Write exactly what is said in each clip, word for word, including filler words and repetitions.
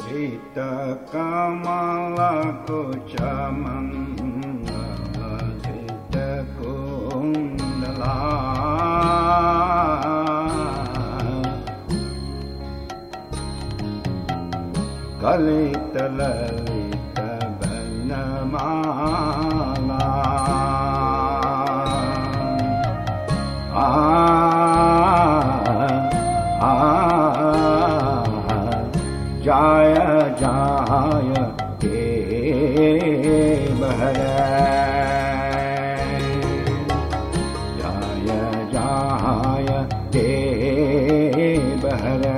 Sita Kamala Kuchamangala Sita Kundala Kalita Lalita Banamala Jaya Jaya Devahara Jaya Jaya Devahara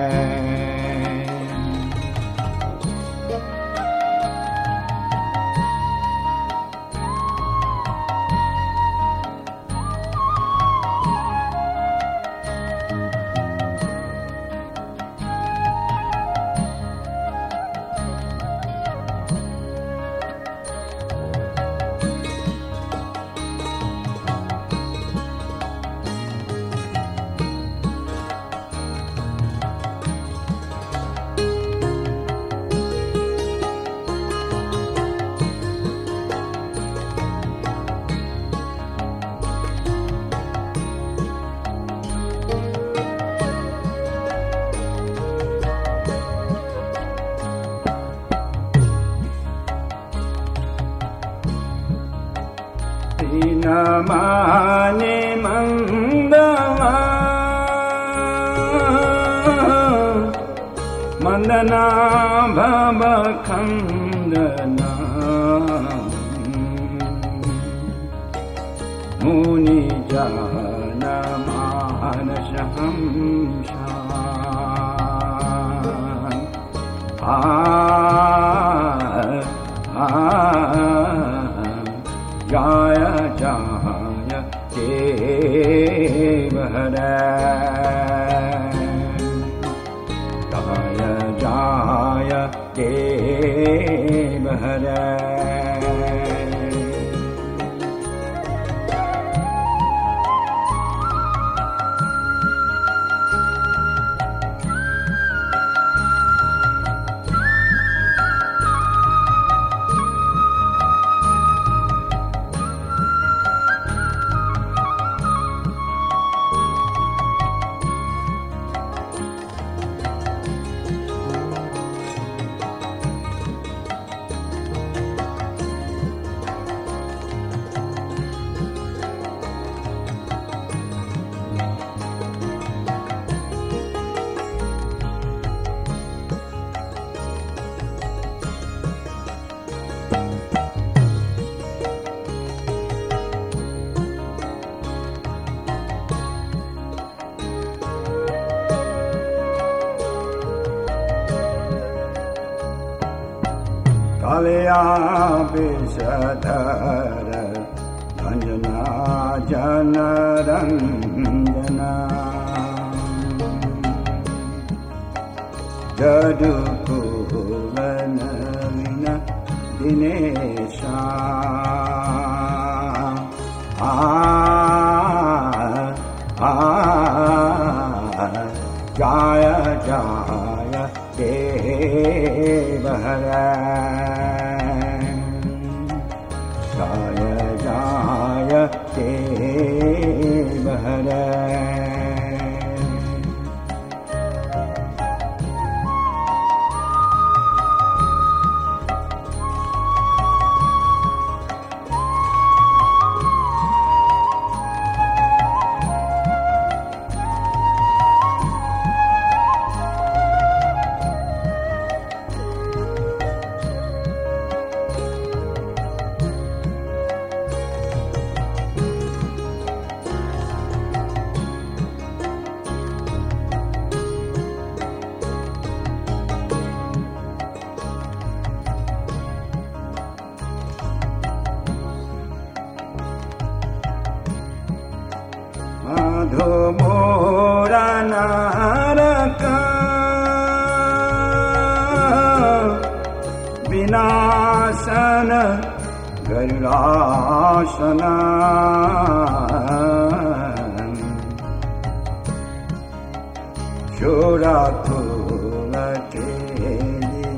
Namani Mandala Mandana Baba Kandana Muni Jana Manasham Shan Ah Ah Jaya Jaya Devahara Jaya Jaya Devahara Kalya Visadhara Anjana Jana Ranjana Jadu Kulanavina Dinesha Ah Ah Jaya Jaya Devahara Jaya Jaya Devahara Madhumura Naraka Vinasana Garurasana Shurathula Keli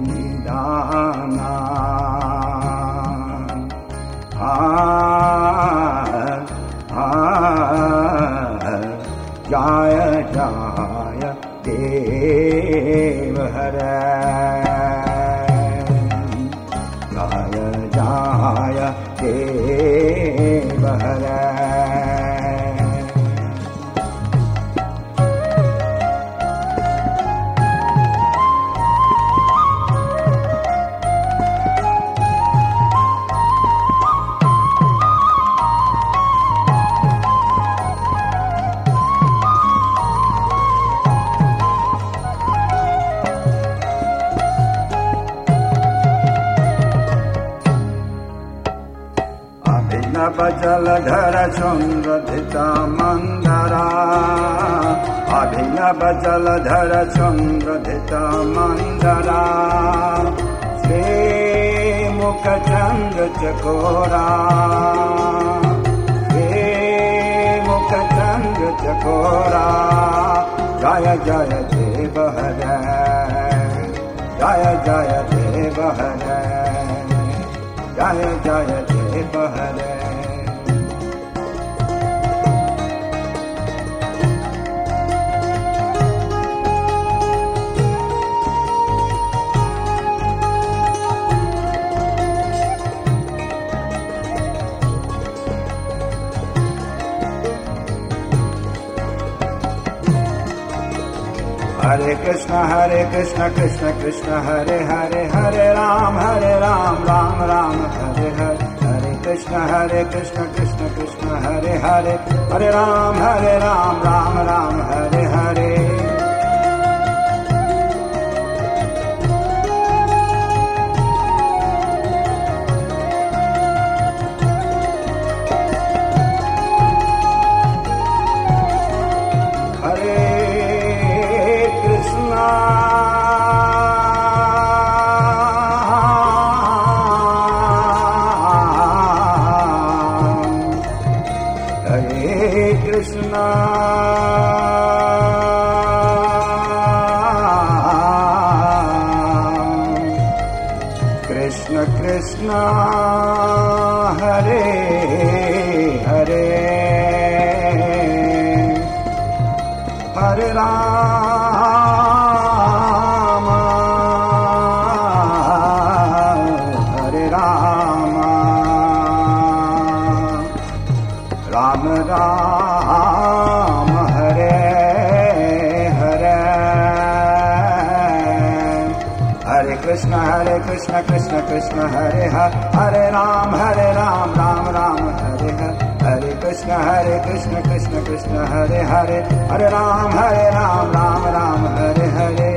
Abhinav Jaladhar चुंद्रधिता Mandra Abhinav Jaladhar चुंद्रधिता Mandra Shrimukh Chandra Chakora Shrimukh Chandra Chakora Jai Jai Dev Hare Jai Jai Dev Hare Jai Jai Dev Hare Hare Krishna Hare Krishna Krishna Krishna Hare Hare Hare Ram Hare Ram Ram Ram Hare Hare Hare Krishna Hare Krishna Krishna Krishna Hare Hare Hare Ram Hare Ram Ram Ram Hare Hare Krishna Krishna Hare Hare Hare Rama Hare Rama Rama Rama Hare Hare Hare Krishna Hare Krishna Krishna Krishna Hare Hare Hare Ram Hare Ram Ram Ram Hare Hare Hare Krishna Hare Krishna Krishna Krishna Hare Hare Hare Ram Hare Ram Ram Ram Hare Hare